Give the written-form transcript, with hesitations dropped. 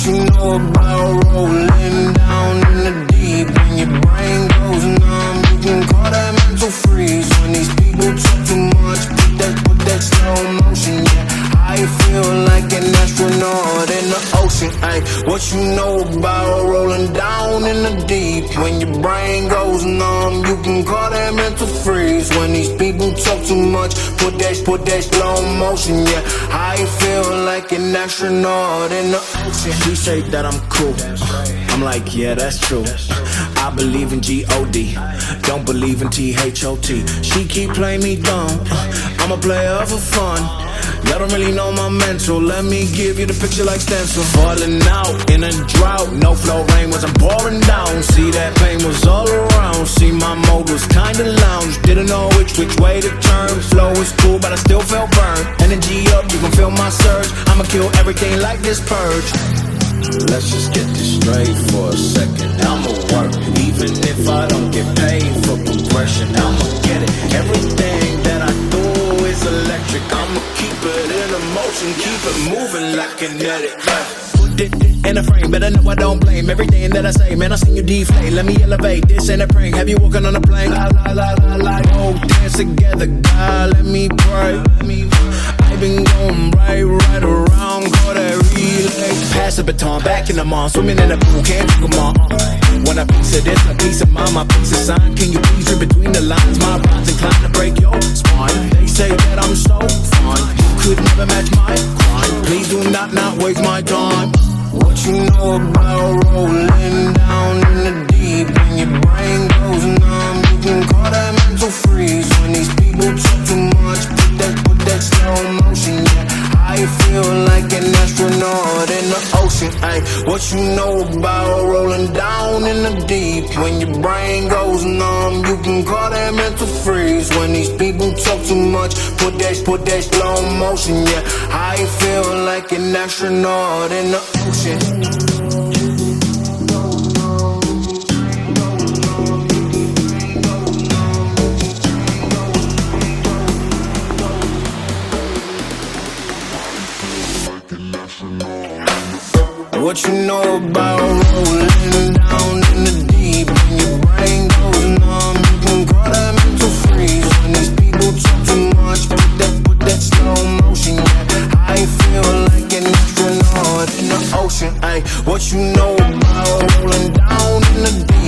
What you know about rolling down in the deep? When your brain goes numb, you can call that mental freeze. When these people talk too much, put that slow motion, yeah. I feel like an astronaut in the ocean, ayy. What you know about rolling down in the deep? When your brain goes numb, you can call that mental freeze. When these people talk too much, put that slow motion, yeah. I feel like an astronaut in the ocean. She say that I'm cool, I'm like, yeah, that's true. I believe in G-O-D, don't believe in T-H-O-T. She keep playing me dumb, I'm a player for fun. Y'all don't really know my mental, let me give you the picture like stencil. Falling out in a drought, no flow rain wasn't pouring down. See that pain was all around, see my mode was kinda lounge. Didn't know which way to turn, flow was cool but I still felt burned. Energy up, you can feel my surge, I'ma kill everything like this purge. Let's just get this straight for a second, I'ma work, even if I don't get paid for progression. I'ma get it, everything that I do is electric. I'ma keep it in motion, keep it moving like kinetic. Put it in a frame, better know I don't blame everything that I say. Man, I seen you deflate, let me elevate. This ain't a prank, have you walking on a plane? La la la la la, oh, dance together, God, let me pray. I've been going right around, call that relay. Pass the baton, back in the mall, swimming in the pool, can't take them all. When a piece of this, a piece of mind, my piece of sign. Can you please read between the lines? My rhymes inclined to break your spine. They say that I'm so fine, you could never match my grind. Please do not waste my time. What you know about rolling down in the deep? When your brain goes numb, you can call that mental freeze. When these people talk too much, put that slow motion, yeah. I feel like an astronaut in the ocean, ayy. What you know about rolling down in the deep? When your brain goes numb, you can call that mental freeze. When these people talk too much, put that slow motion, yeah. I feel like an astronaut in the ocean. What you know about rolling down in the deep? When your brain goes numb, you can call that mental freeze. When these people talk too much, put that slow motion, yeah. I feel like an astronaut in the ocean, ayy. What you know about rolling down in the deep?